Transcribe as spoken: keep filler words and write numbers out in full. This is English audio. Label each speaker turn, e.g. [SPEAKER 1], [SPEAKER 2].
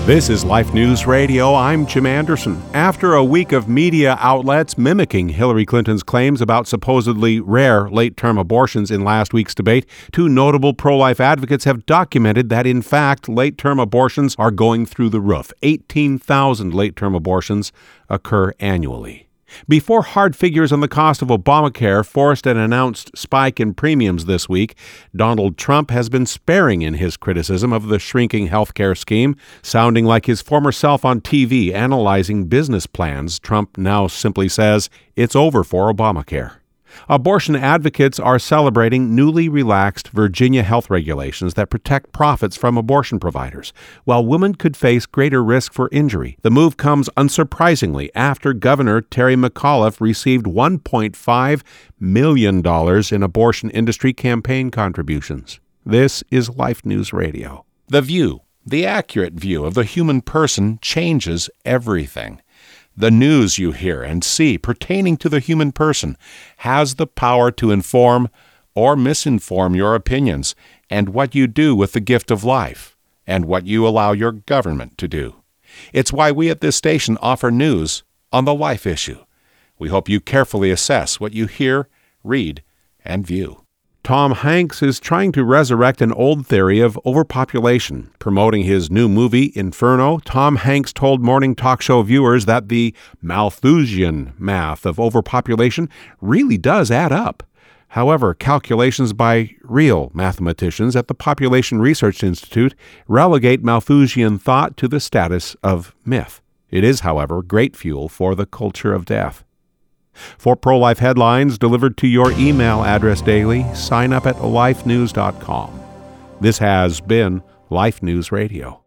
[SPEAKER 1] This is Life News Radio. I'm Jim Anderson. After a week of media outlets mimicking Hillary Clinton's claims about supposedly rare late-term abortions in last week's debate, two notable pro-life advocates have documented that, in fact, late-term abortions are going through the roof. eighteen thousand late-term abortions occur annually. Before hard figures on the cost of Obamacare forced an announced spike in premiums this week, Donald Trump has been sparing in his criticism of the shrinking health care scheme, sounding like his former self on T V analyzing business plans. Trump now simply says it's over for Obamacare. Abortion advocates are celebrating newly relaxed Virginia health regulations that protect profits from abortion providers, while women could face greater risk for injury. The move comes unsurprisingly after Governor Terry McAuliffe received one point five million dollars in abortion industry campaign contributions. This is Life News Radio.
[SPEAKER 2] The View, the accurate view of the human person, changes everything. The news you hear and see pertaining to the human person has the power to inform or misinform your opinions and what you do with the gift of life and what you allow your government to do. It's why we at this station offer news on the life issue. We hope you carefully assess what you hear, read, and view.
[SPEAKER 1] Tom Hanks is trying to resurrect an old theory of overpopulation. Promoting his new movie, Inferno, Tom Hanks told morning talk show viewers that the Malthusian math of overpopulation really does add up. However, calculations by real mathematicians at the Population Research Institute relegate Malthusian thought to the status of myth. It is, however, great fuel for the culture of death. For pro-life headlines delivered to your email address daily, sign up at life news dot com. This has been Life News Radio.